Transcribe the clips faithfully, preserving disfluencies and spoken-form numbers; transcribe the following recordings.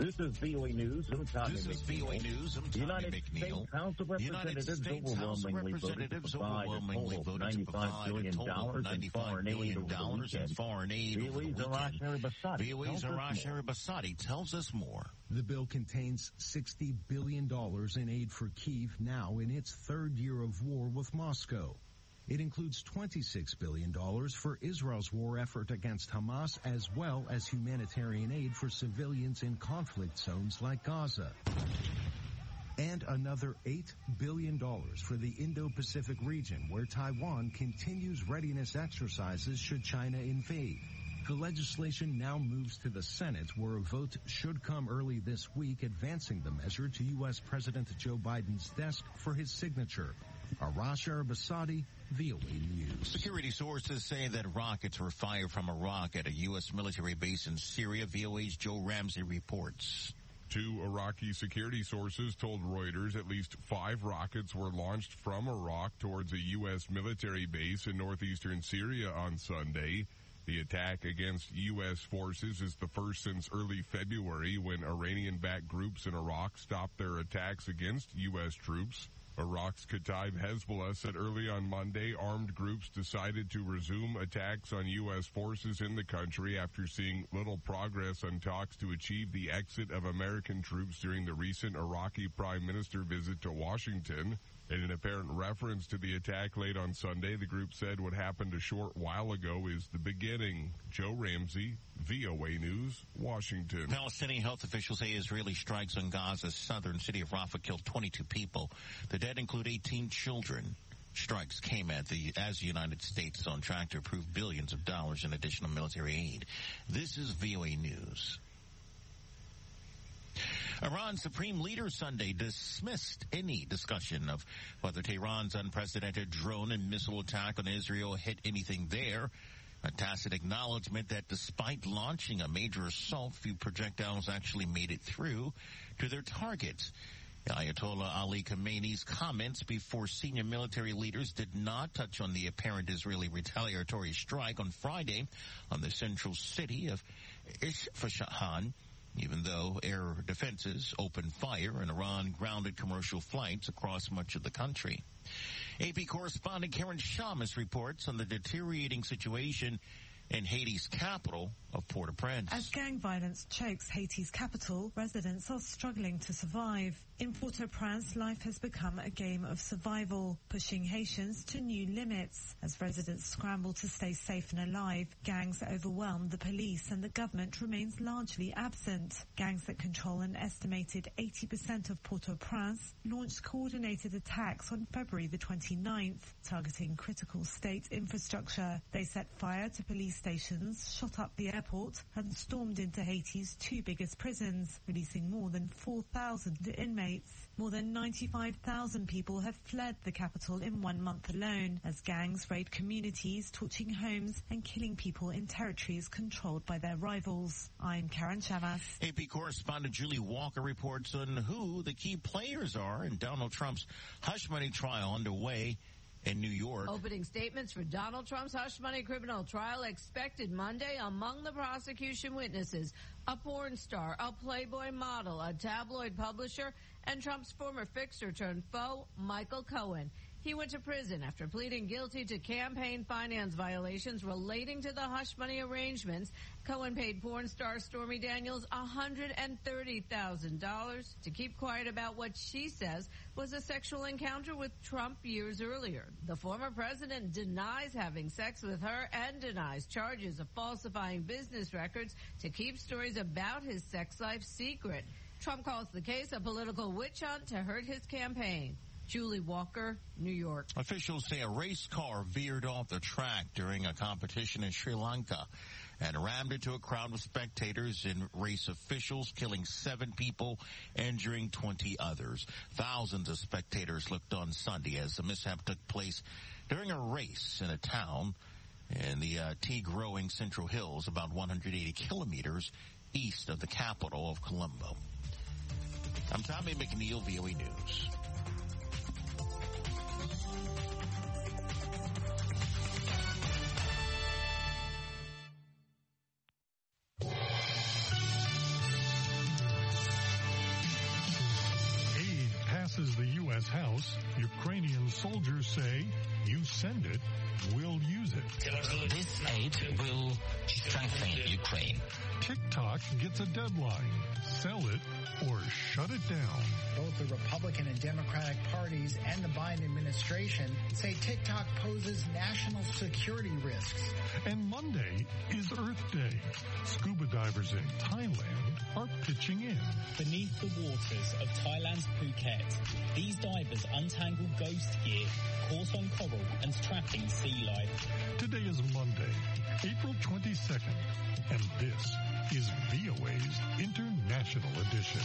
This is V O A News. I'm Tommy This is McNeil. V O A News. I'm The Tommy United McNeil. States House of The United Representatives States House of overwhelmingly Representatives voted to provide overwhelmingly a total of voted to ninety-five provide a billion total of dollars in ninety-five foreign aid billion over the dollars in weekend. foreign aid over the V O A's Arash weekend. Arabasadi V O A's tells us Arash more. Arabasadi tells us more. The bill contains sixty billion dollars in aid for Kyiv now in its third year of war with Moscow. It includes twenty-six billion dollars for Israel's war effort against Hamas, as well as humanitarian aid for civilians in conflict zones like Gaza. And another eight billion dollars for the Indo-Pacific region, where Taiwan continues readiness exercises should China invade. The legislation now moves to the Senate, where a vote should come early this week, advancing the measure to U S. President Joe Biden's desk for his signature. Arash Arabasadi, V O A News. Security sources say that rockets were fired from Iraq at a U S military base in Syria. V O A's Joe Ramsey reports. Two Iraqi security sources told Reuters at least five rockets were launched from Iraq towards a U S military base in northeastern Syria on Sunday. The attack against U S forces is the first since early February, when Iranian-backed groups in Iraq stopped their attacks against U S troops. Iraq's Kataib Hezbollah said early on Monday armed groups decided to resume attacks on U S forces in the country after seeing little progress on talks to achieve the exit of American troops during the recent Iraqi Prime Minister visit to Washington. In an apparent reference to the attack late on Sunday, the group said what happened a short while ago is the beginning. Joe Ramsey, V O A News, Washington. Palestinian health officials say Israeli strikes on Gaza's southern city of Rafah killed twenty-two people. The dead include eighteen children. Strikes came at the, as the United States is on track to approve billions of dollars in additional military aid. This is V O A News. Iran's supreme leader Sunday dismissed any discussion of whether Tehran's unprecedented drone and missile attack on Israel hit anything there. A tacit acknowledgement that despite launching a major assault, few projectiles actually made it through to their targets. Ayatollah Ali Khamenei's comments before senior military leaders did not touch on the apparent Israeli retaliatory strike on Friday on the central city of Isfahan, even though air defenses opened fire and Iran grounded commercial flights across much of the country. A P correspondent Karen Shamus reports on the deteriorating situation in Haiti's capital of Port-au-Prince. As gang violence chokes Haiti's capital, residents are struggling to survive. In Port-au-Prince, life has become a game of survival, pushing Haitians to new limits. As residents scramble to stay safe and alive, gangs overwhelm the police and the government remains largely absent. Gangs that control an estimated eighty percent of Port-au-Prince launched coordinated attacks on February the twenty-ninth, targeting critical state infrastructure. They set fire to police stations, shot up the airport, and stormed into Haiti's two biggest prisons, releasing more than four thousand inmates. More than ninety-five thousand people have fled the capital in one month alone, as gangs raid communities, torching homes and killing people in territories controlled by their rivals. I'm Karen Chavas. A P correspondent Julie Walker reports on who the key players are in Donald Trump's hush money trial underway in New York. Opening statements for Donald Trump's hush money criminal trial expected Monday. Among the prosecution witnesses, a porn star, a Playboy model, a tabloid publisher, and Trump's former fixer turned foe, Michael Cohen. He went to prison after pleading guilty to campaign finance violations relating to the hush money arrangements. Cohen paid porn star Stormy Daniels one hundred thirty thousand dollars to keep quiet about what she says was a sexual encounter with Trump years earlier. The former president denies having sex with her and denies charges of falsifying business records to keep stories about his sex life secret. Trump calls the case a political witch hunt to hurt his campaign. Julie Walker, New York. Officials say a race car veered off the track during a competition in Sri Lanka and rammed into a crowd of spectators and race officials, killing seven people, injuring twenty others. Thousands of spectators looked on Sunday as the mishap took place during a race in a town in the uh, tea-growing Central Hills, about one hundred eighty kilometers east of the capital of Colombo. I'm Tommy McNeil, V O A News. say, you send it, we'll use it. This aid will strengthen Ukraine. TikTok gets a deadline. Sell it or shut it down. Both the Republican and Democratic parties and the Biden administration say TikTok poses national security risks. And Monday is Earth Day. Scuba divers in Thailand are pitching in. Beneath the waters of Thailand's Phuket, these divers untangle ghost gear, course on coral and trapping sea life. Today is Monday, April twenty-second, and this is V O A's International Edition.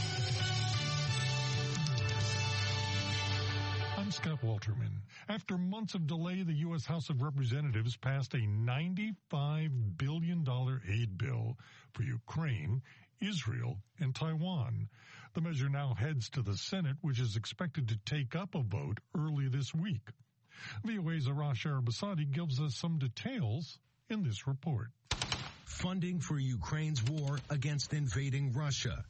I'm Scott Walterman. After months of delay, the U S House of Representatives passed a ninety-five billion dollars aid bill for Ukraine, Israel, and Taiwan. The measure now heads to the Senate, which is expected to take up a vote early this week. V O A's Arash Arabasadi gives us some details in this report. Funding for Ukraine's war against invading Russia.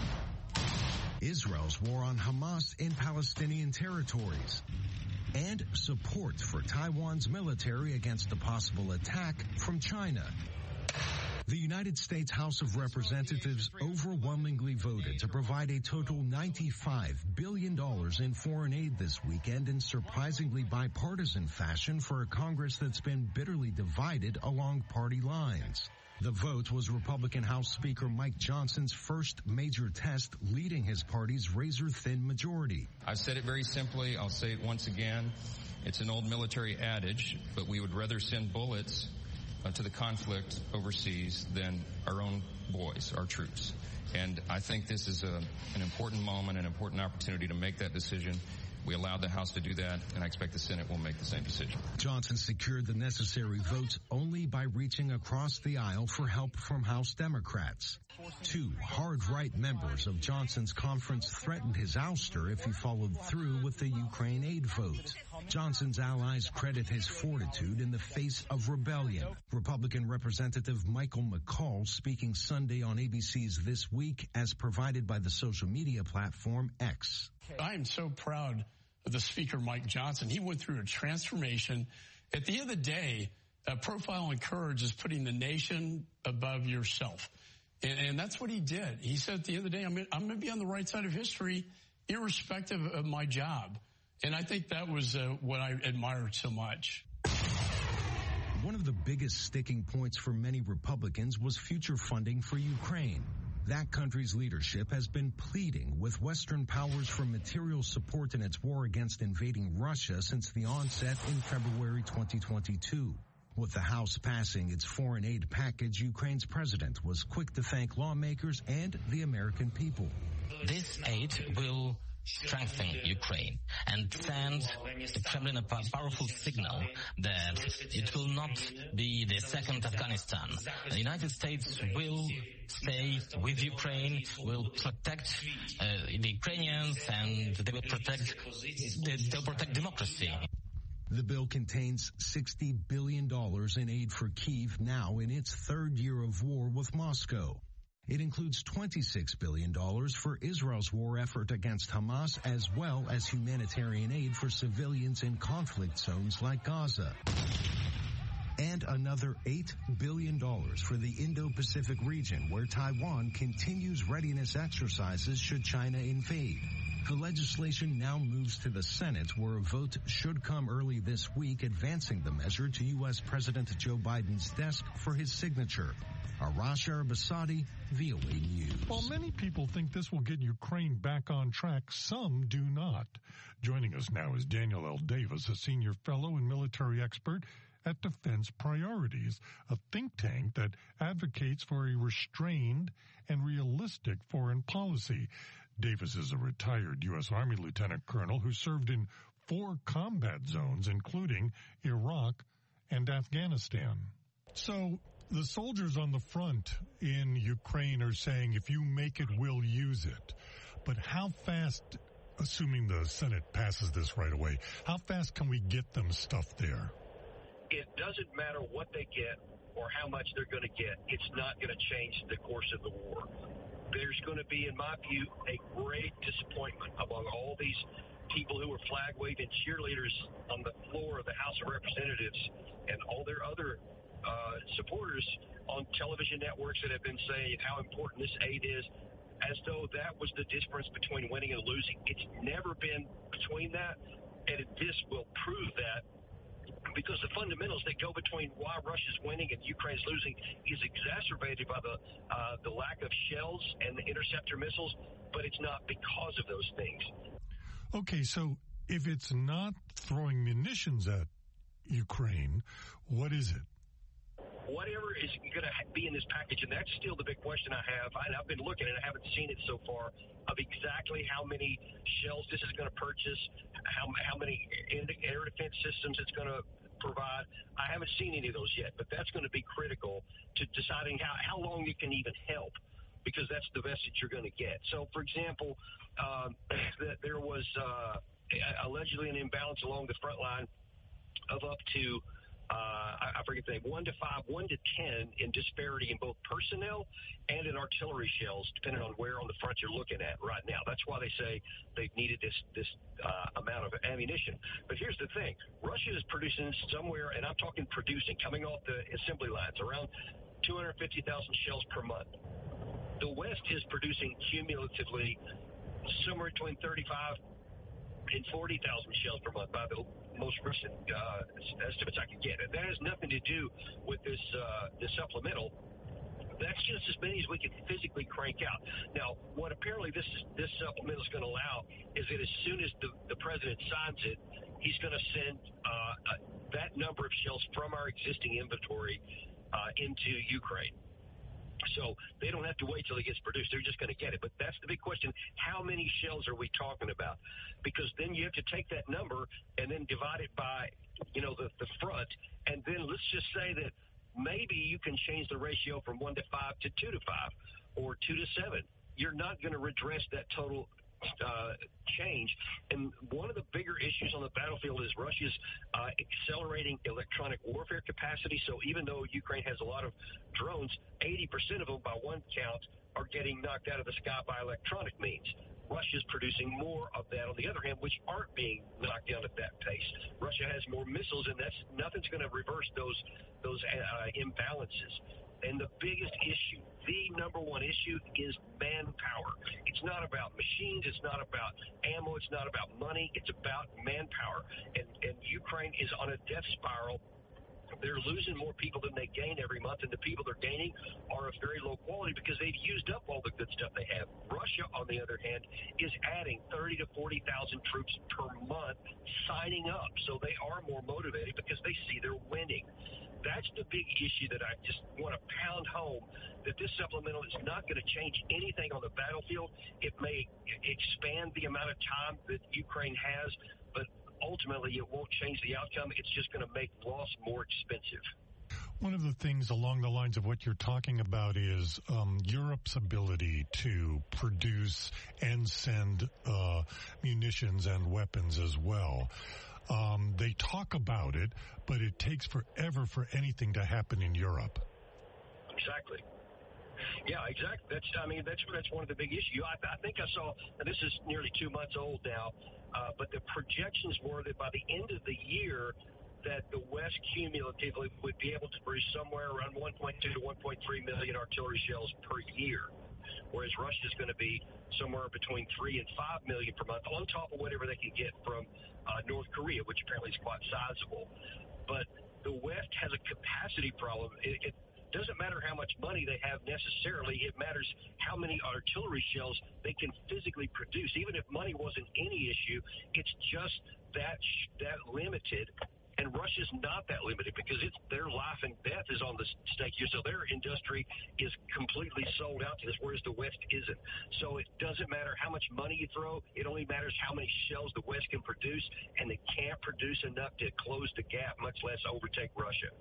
Israel's war on Hamas in Palestinian territories. And support for Taiwan's military against a possible attack from China. The United States House of Representatives overwhelmingly voted to provide a total ninety-five billion dollars in foreign aid this weekend in surprisingly bipartisan fashion for a Congress that's been bitterly divided along party lines. The vote was Republican House Speaker Mike Johnson's first major test leading his party's razor-thin majority. I've said it very simply. I'll say it once again. It's an old military adage, but we would rather send bullets uh, to the conflict overseas than our own boys, our troops. And I think this is a, an important moment, an important opportunity to make that decision. We allowed the House to do that, and I expect the Senate will make the same decision. Johnson secured the necessary votes only by reaching across the aisle for help from House Democrats. Two hard-right members of Johnson's conference threatened his ouster if he followed through with the Ukraine aid vote. Johnson's allies credit his fortitude in the face of rebellion. Republican Representative Michael McCall speaking Sunday on A B C's This Week as provided by the social media platform X. I am so proud of the Speaker, Mike Johnson. He went through a transformation. At the end of the day, uh, Profile and Courage is putting the nation above yourself. And, and that's what he did. He said at the end of the day, I'm, I'm going to be on the right side of history, irrespective of my job. And I think that was uh, what I admired so much. One of the biggest sticking points for many Republicans was future funding for Ukraine. That country's leadership has been pleading with Western powers for material support in its war against invading Russia since the onset in February twenty twenty-two. With the House passing its foreign aid package, Ukraine's president was quick to thank lawmakers and the American people. This aid will strengthen Ukraine and send the Kremlin a powerful signal that it will not be the second Afghanistan. The United States will stay with Ukraine, will protect uh, the Ukrainians, and they will protect they'll protect democracy. The bill contains sixty billion dollars in aid for Kyiv now in its third year of war with Moscow. It includes twenty-six billion dollars for Israel's war effort against Hamas, as well as humanitarian aid for civilians in conflict zones like Gaza. And another eight billion dollars for the Indo-Pacific region, where Taiwan continues readiness exercises should China invade. The legislation now moves to the Senate, where a vote should come early this week, advancing the measure to U S President Joe Biden's desk for his signature. Arash Arabasadi, V O A News. While many people think this will get Ukraine back on track, some do not. Joining us now is Daniel L. Davis, a senior fellow and military expert at Defense Priorities, a think tank that advocates for a restrained and realistic foreign policy. Davis is a retired U S Army lieutenant colonel who served in four combat zones, including Iraq and Afghanistan. So the soldiers on the front in Ukraine are saying, if you make it, we'll use it. But how fast, assuming the Senate passes this right away, how fast can we get them stuff there? It doesn't matter what they get or how much they're going to get. It's not going to change the course of the war. There's going to be, in my view, a great disappointment among all these people who were flag-waving cheerleaders on the floor of the House of Representatives and all their other uh, supporters on television networks that have been saying how important this aid is, as though that was the difference between winning and losing. It's never been between that, and this will prove that, because the fundamentals that go between why Russia's winning and Ukraine's losing is exacerbated by the uh, the lack of shells and the interceptor missiles, but it's not because of those things. Okay, so if it's not throwing munitions at Ukraine, what is it? Whatever is going to be in this package, and that's still the big question I have. I, I've been looking, and I haven't seen it so far, of exactly how many shells this is going to purchase, how how many air defense systems it's going to provide. I haven't seen any of those yet, but that's going to be critical to deciding how, how long it can even help, because that's the message you're going to get. So, for example, um, that there was uh, allegedly an imbalance along the front line of up to Uh, I, I forget the name, one to five, one to ten in disparity in both personnel and in artillery shells, depending on where on the front you're looking at right now. That's why they say they've needed this this uh, amount of ammunition. But here's the thing. Russia is producing somewhere, and I'm talking producing, coming off the assembly lines, around two hundred fifty thousand shells per month. The West is producing cumulatively somewhere between thirty-five and forty thousand shells per month by the most recent uh, estimates I can get. And that has nothing to do with this uh, this supplemental. That's just as many as we can physically crank out. Now, what apparently this this supplemental is going to allow is that as soon as the, the president signs it, he's going to send uh, uh, that number of shells from our existing inventory uh, into Ukraine. So they don't have to wait till it gets produced. They're just going to get it. But that's the big question. How many shells are we talking about? Because then you have to take that number and then divide it by, you know, the, the front. And then let's just say that maybe you can change the ratio from one to five to two to five or two to seven. You're not going to redress that total Uh, change. And one of the bigger issues on the battlefield is Russia's uh, accelerating electronic warfare capacity. So even though Ukraine has a lot of drones, eighty percent of them by one count are getting knocked out of the sky by electronic means. Russia's producing more of that on the other hand, which aren't being knocked down at that pace. Russia has more missiles, and that's nothing's going to reverse those those uh, imbalances. And the biggest issue, the number one issue, is manpower. It's not about machines. It's not about ammo. It's not about money. It's about manpower. And, and Ukraine is on a death spiral. They're losing more people than they gain every month, and the people they're gaining are of very low quality because they've used up all the good stuff they have. Russia, on the other hand, is adding thirty to forty thousand troops per month signing up. So they are more motivated because they see they're winning. That's the big issue that I just want to pound home, that this supplemental is not going to change anything on the battlefield. It may expand the amount of time that Ukraine has, but ultimately it won't change the outcome. It's just going to make loss more expensive. One of the things along the lines of what you're talking about is um, Europe's ability to produce and send uh, munitions and weapons as well. Um, they talk about it, but it takes forever for anything to happen in Europe. Exactly. Yeah, exactly. That's, I mean, that's that's one of the big issues. I, I think I saw, and this is nearly two months old now, uh, but the projections were that by the end of the year, that the West cumulatively would be able to produce somewhere around one point two to one point three million artillery shells per year, whereas Russia is going to be somewhere between three and five million per month, on top of whatever they can get from uh, North Korea, which apparently is quite sizable. But the West has a capacity problem. It, it doesn't matter how much money they have necessarily. It matters how many artillery shells they can physically produce. Even if money wasn't any issue, it's just that that limited. And Russia's not that limited because it's their life and death is on the stake here. So their industry is completely sold out to this, whereas the West isn't. So it doesn't matter how much money you throw. It only matters how many shells the West can produce, and they can't produce enough to close the gap, much less overtake Russia.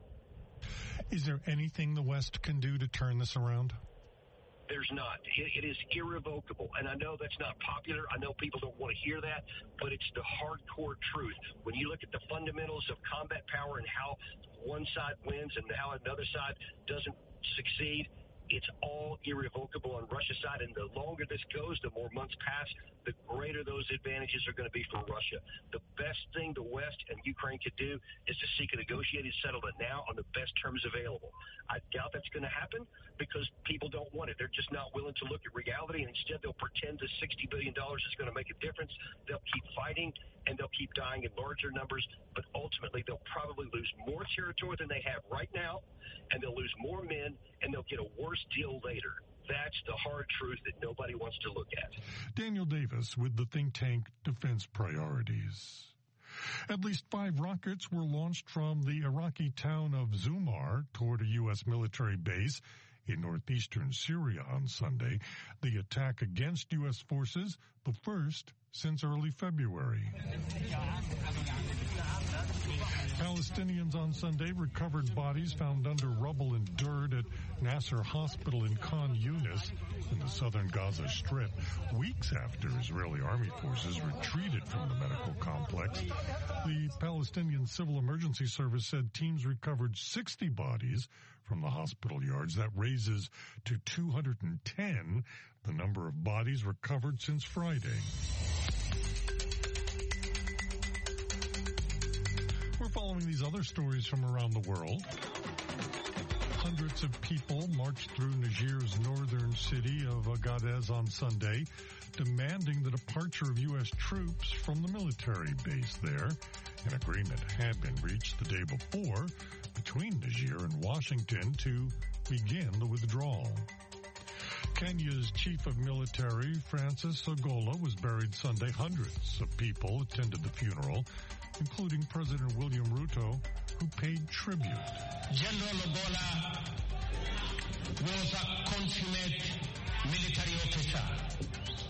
Is there anything the West can do to turn this around? There's not. It, it is irrevocable. And I know that's not popular. I know people don't want to hear that, but it's the hardcore truth. When you look at the fundamentals of combat power and how one side wins and how another side doesn't succeed, It's all irrevocable on Russia's side, and the longer this goes, the more months pass, the greater those advantages are going to be for Russia. The best thing the West and Ukraine could do is to seek a negotiated settlement now on the best terms available. I doubt that's going to happen because people don't want it. They're just not willing to look at reality, and instead they'll pretend the sixty billion dollars is going to make a difference. They'll keep fighting, and they'll keep dying in larger numbers, but ultimately they'll probably lose more territory than they have right now, and they'll lose more men, and they'll get a worse deal later. That's the hard truth that nobody wants to look at. Daniel Davis with the think tank Defense Priorities. At least five rockets were launched from the Iraqi town of Zumar toward a U S military base in northeastern Syria on Sunday. The attack against U S forces, the first since early February. Palestinians on Sunday recovered bodies found under rubble and dirt at Nasser Hospital in Khan Yunis in the southern Gaza Strip, weeks after Israeli army forces retreated from the medical complex. The Palestinian Civil Emergency Service said teams recovered sixty bodies from the hospital yards. That raises to two hundred ten the number of bodies recovered since Friday. We're following these other stories from around the world. Hundreds of people marched through Niger's northern city of Agadez on Sunday, demanding the departure of U S troops from the military base there. An agreement had been reached the day before between Niger and Washington to begin the withdrawal. Kenya's chief of military, Francis Ogola, was buried Sunday. Hundreds of people attended the funeral, including President William Ruto, who paid tribute. General Ogola was a consummate military officer,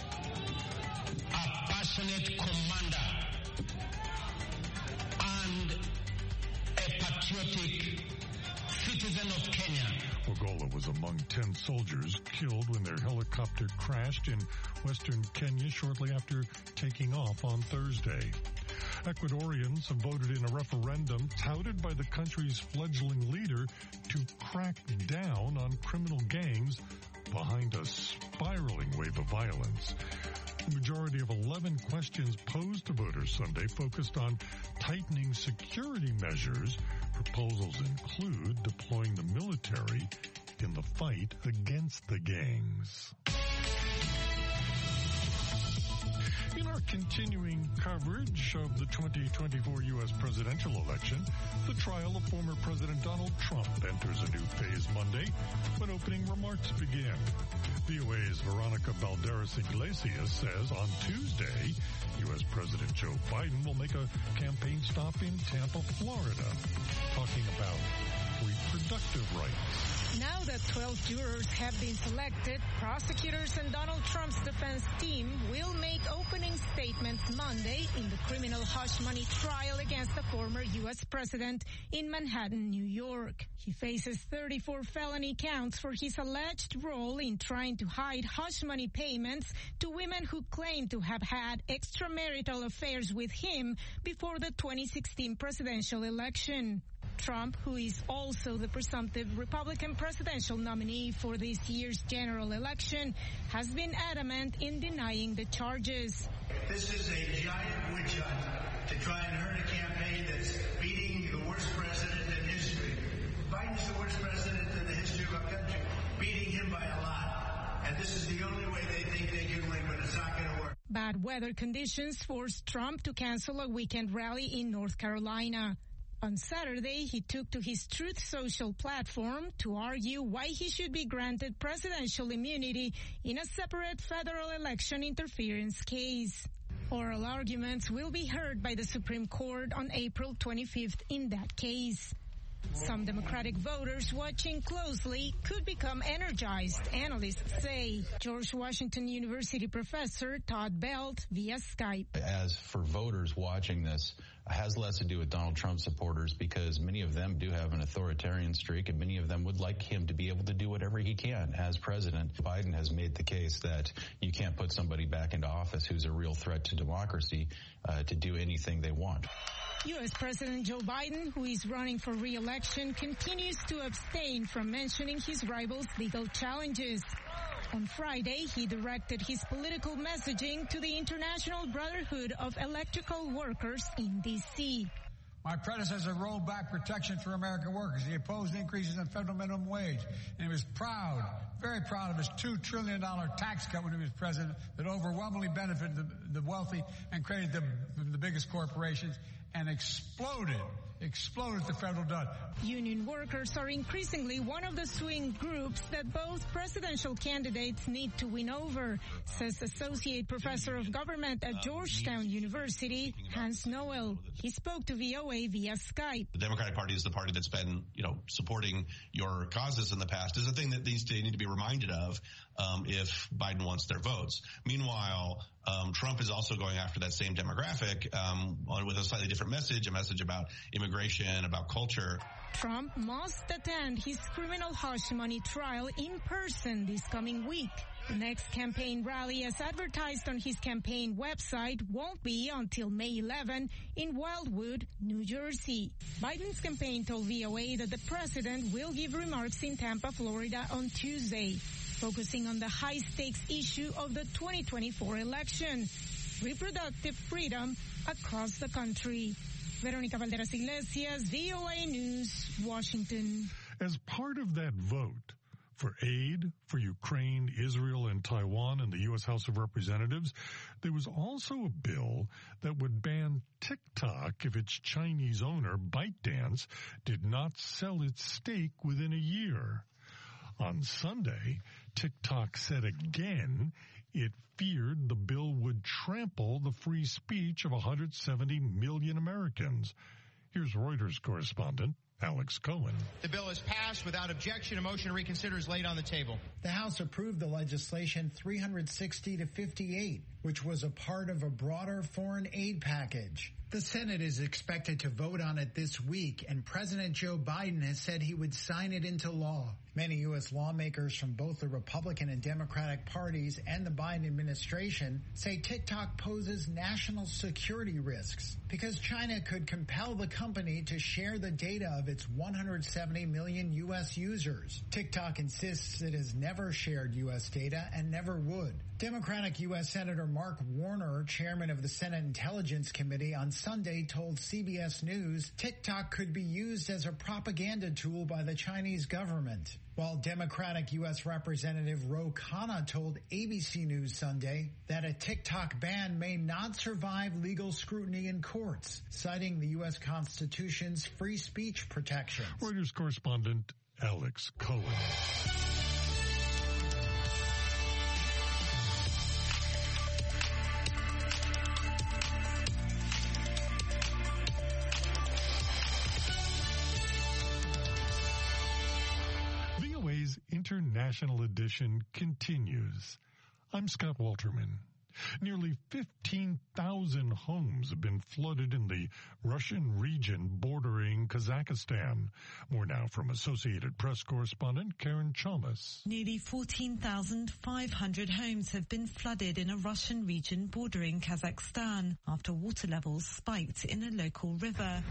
a passionate commander, and a patriotic citizen of Kenya. Ogola was among ten soldiers killed when their helicopter crashed in western Kenya shortly after taking off on Thursday. Ecuadorians have voted in a referendum touted by the country's fledgling leader to crack down on criminal gangs behind a spiraling wave of violence. The majority of eleven questions posed to voters Sunday focused on tightening security measures. Proposals include deploying the military in the fight against the gangs. In our continuing coverage of the twenty twenty-four U S presidential election, the trial of former President Donald Trump enters a new phase Monday when opening remarks begin. V O A's Veronica Balderas Iglesias says on Tuesday, U S President Joe Biden will make a campaign stop in Tampa, Florida, talking about reproductive rights. Now that twelve jurors have been selected, prosecutors and Donald Trump's defense team will make opening statements Monday in the criminal hush money trial against the former U S president in Manhattan, New York. He faces thirty-four felony counts for his alleged role in trying to hide hush money payments to women who claim to have had extramarital affairs with him before the twenty sixteen presidential election. Trump, who is also the presumptive Republican presidential nominee for this year's general election, has been adamant in denying the charges. This is a giant witch hunt to try and hurt a campaign that's beating the worst president in history. Biden's the worst president in the history of our country, beating him by a lot. And this is the only way they think they can win, but it's not going to work. Bad weather conditions forced Trump to cancel a weekend rally in North Carolina. On Saturday, he took to his Truth Social platform to argue why he should be granted presidential immunity in a separate federal election interference case. Oral arguments will be heard by the Supreme Court on April twenty-fifth in that case. Some Democratic voters watching closely could become energized, analysts say. George Washington University professor Todd Belt via Skype. As for voters watching this, has less to do with Donald Trump supporters because many of them do have an authoritarian streak and many of them would like him to be able to do whatever he can as president. Biden has made the case that you can't put somebody back into office who's a real threat to democracy uh, to do anything they want. U S President Joe Biden, who is running for re-election, continues to abstain from mentioning his rival's legal challenges. On Friday, he directed his political messaging to the International Brotherhood of Electrical Workers in D C My predecessor rolled back protection for American workers. He opposed increases in federal minimum wage. And he was proud, very proud of his two trillion dollars tax cut when he was president that overwhelmingly benefited the, the wealthy and created the, the biggest corporations and exploded, exploded the federal debt. Union workers are increasingly one of the swing groups that both presidential candidates need to win over, says Associate Professor of Government at Georgetown University, Hans Noel. He spoke to V O A via Skype. The Democratic Party is the party that's been, you know, supporting your causes in the past. Is a thing that these they need to be reminded of um, if Biden wants their votes. Meanwhile, um, Trump is also going after that same demographic um, on, with a slightly different message, a message about immigration, about culture. Trump must attend his criminal hush money trial in person this coming week. The next campaign rally, as advertised on his campaign website, won't be until May eleventh in Wildwood, New Jersey. Biden's campaign told V O A that the president will give remarks in Tampa, Florida on Tuesday, focusing on the high-stakes issue of the twenty twenty-four election, reproductive freedom across the country. Veronica Valderas Iglesias, V O A News, Washington. As part of that vote for aid for Ukraine, Israel, and Taiwan in the U S House of Representatives, there was also a bill that would ban TikTok if its Chinese owner, ByteDance, did not sell its stake within a year. On Sunday, TikTok said again it feared the bill would trample the free speech of one hundred seventy million Americans. Here's Reuters correspondent Alex Cohen. The bill is passed without objection. A motion to reconsider is laid on the table. The House approved the legislation three hundred sixty to fifty-eight, which was a part of a broader foreign aid package. The Senate is expected to vote on it this week, and President Joe Biden has said he would sign it into law. Many U S lawmakers from both the Republican and Democratic parties and the Biden administration say TikTok poses national security risks because China could compel the company to share the data of its one hundred seventy million U S users. TikTok insists it has never shared U S data and never would. Democratic U S Senator Mark Warner, chairman of the Senate Intelligence Committee, on Sunday told C B S News TikTok could be used as a propaganda tool by the Chinese government. While Democratic U S Representative Ro Khanna told A B C News Sunday that a TikTok ban may not survive legal scrutiny in courts, citing the U S Constitution's free speech protections. Reuters correspondent Alex Cohen. International edition continues. I'm Scott Walterman. Nearly fifteen thousand homes have been flooded in the Russian region bordering Kazakhstan. More now from Associated Press correspondent Karen Chalmers. Nearly fourteen thousand five hundred homes have been flooded in a Russian region bordering Kazakhstan after water levels spiked in a local river.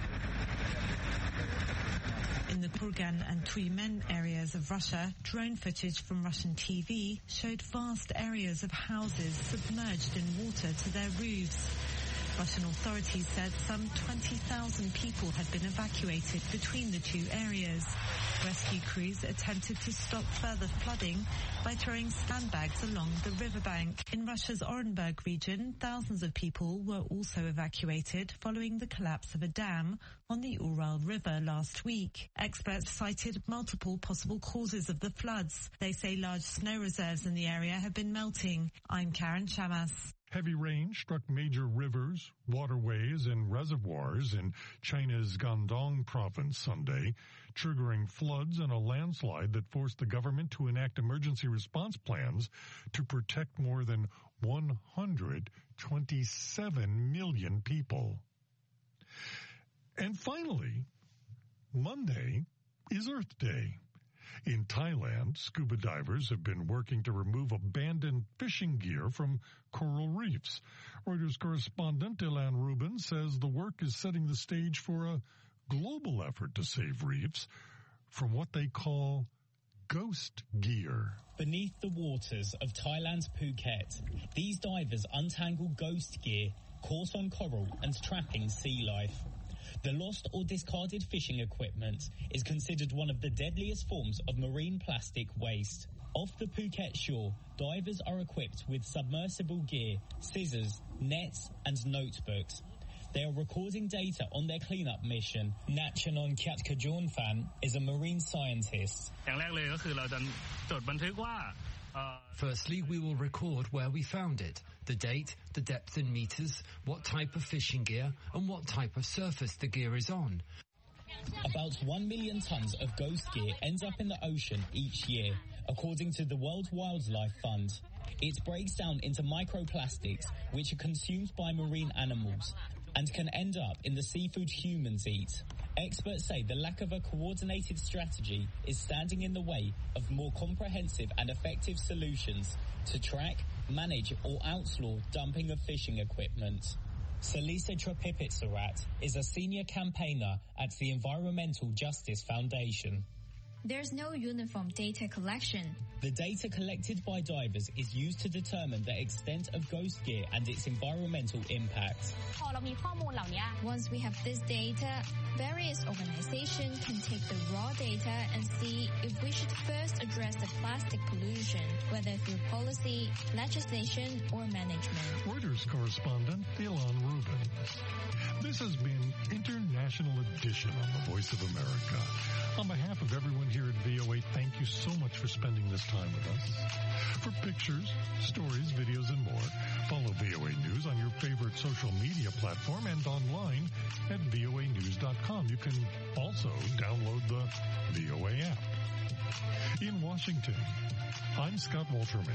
In the Kurgan and Tyumen areas of Russia, drone footage from Russian T V showed vast areas of houses submerged in water to their roofs. Russian authorities said some twenty thousand people had been evacuated between the two areas. Rescue crews attempted to stop further flooding by throwing sandbags along the riverbank. In Russia's Orenburg region, thousands of people were also evacuated following the collapse of a dam on the Ural River last week. Experts cited multiple possible causes of the floods. They say large snow reserves in the area have been melting. I'm Karen Chamas. Heavy rain struck major rivers, waterways, and reservoirs in China's Guangdong province Sunday, triggering floods and a landslide that forced the government to enact emergency response plans to protect more than one hundred twenty-seven million people. And finally, Monday is Earth Day. In Thailand, scuba divers have been working to remove abandoned fishing gear from coral reefs. Reuters correspondent Ilan Rubin says the work is setting the stage for a global effort to save reefs from what they call ghost gear. Beneath the waters of Thailand's Phuket, these divers untangle ghost gear, course on coral and trapping sea life. The lost or discarded fishing equipment is considered one of the deadliest forms of marine plastic waste. Off the Phuket shore, divers are equipped with submersible gear, scissors, nets and notebooks. They are recording data on their cleanup mission. Natchanon Kyatkajornphan is a marine scientist. Firstly, we will record where we found it, the date, the depth in meters, what type of fishing gear, and what type of surface the gear is on. About one million tons of ghost gear ends up in the ocean each year, according to the World Wildlife Fund. It breaks down into microplastics, which are consumed by marine animals, and can end up in the seafood humans eat. Experts say the lack of a coordinated strategy is standing in the way of more comprehensive and effective solutions to track, manage or outlaw dumping of fishing equipment. Salisa Trapipitsarat is a senior campaigner at the Environmental Justice Foundation. There's no uniform data collection. The data collected by divers is used to determine the extent of ghost gear and its environmental impact. Once we have this data, various organizations can take the raw data and see if we should first address the plastic pollution, whether through policy, legislation, or management. Reuters correspondent Ilan Rubin. This has been International Edition on the Voice of America. On behalf of everyone here at V O A, thank you so much for spending this time with us. For pictures, stories, videos, and more, follow V O A News on your favorite social media platform and online at V O A news dot com. You can also download the V O A app. In Washington, I'm Scott Wolterman.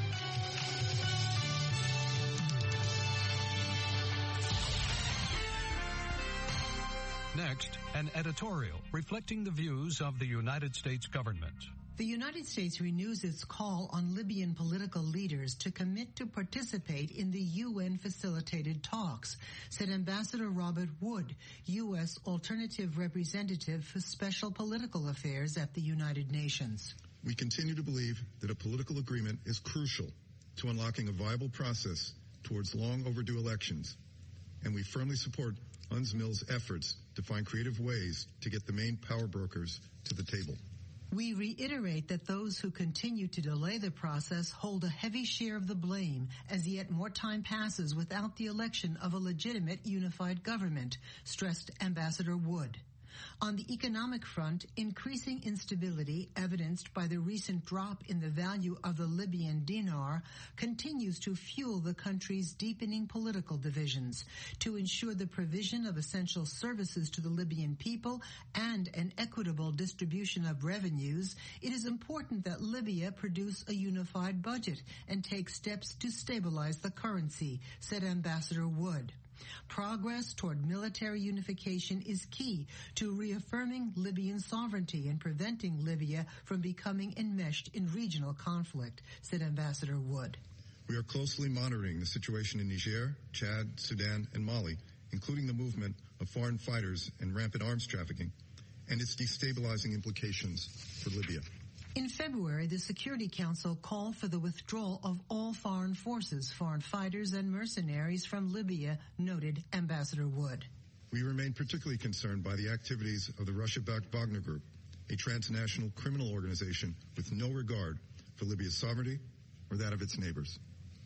Next, an editorial reflecting the views of the United States government. The United States renews its call on Libyan political leaders to commit to participate in the U N-facilitated talks, said Ambassador Robert Wood, U S Alternative Representative for Special Political Affairs at the United Nations. We continue to believe that a political agreement is crucial to unlocking a viable process towards long overdue elections, and we firmly support UNSMIL's efforts to find creative ways to get the main power brokers to the table. We reiterate that those who continue to delay the process hold a heavy share of the blame as yet more time passes without the election of a legitimate unified government, stressed Ambassador Wood. On the economic front, increasing instability evidenced by the recent drop in the value of the Libyan dinar continues to fuel the country's deepening political divisions. To ensure the provision of essential services to the Libyan people and an equitable distribution of revenues, it is important that Libya produce a unified budget and take steps to stabilize the currency, said Ambassador Wood. Progress toward military unification is key to reaffirming Libyan sovereignty and preventing Libya from becoming enmeshed in regional conflict, said Ambassador Wood. We are closely monitoring the situation in Niger, Chad, Sudan, and Mali, including the movement of foreign fighters and rampant arms trafficking, and its destabilizing implications for Libya. In February, the Security Council called for the withdrawal of all foreign forces, foreign fighters, and mercenaries from Libya, noted Ambassador Wood. We remain particularly concerned by the activities of the Russia-backed Wagner Group, a transnational criminal organization with no regard for Libya's sovereignty or that of its neighbors.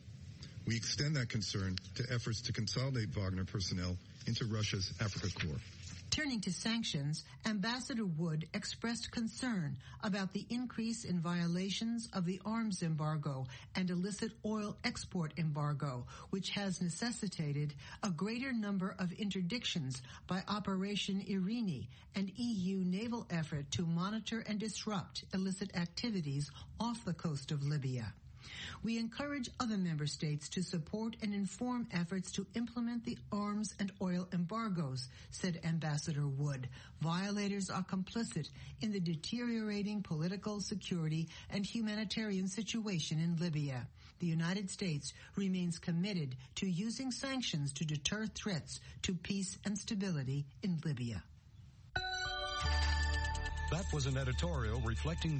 We extend that concern to efforts to consolidate Wagner personnel into Russia's Africa Corps. Turning to sanctions, Ambassador Wood expressed concern about the increase in violations of the arms embargo and illicit oil export embargo, which has necessitated a greater number of interdictions by Operation Irini, an E U naval effort to monitor and disrupt illicit activities off the coast of Libya. We encourage other member states to support and inform efforts to implement the arms and oil embargoes, said Ambassador Wood. Violators are complicit in the deteriorating political, security, and humanitarian situation in Libya. The United States remains committed to using sanctions to deter threats to peace and stability in Libya. That was an editorial reflecting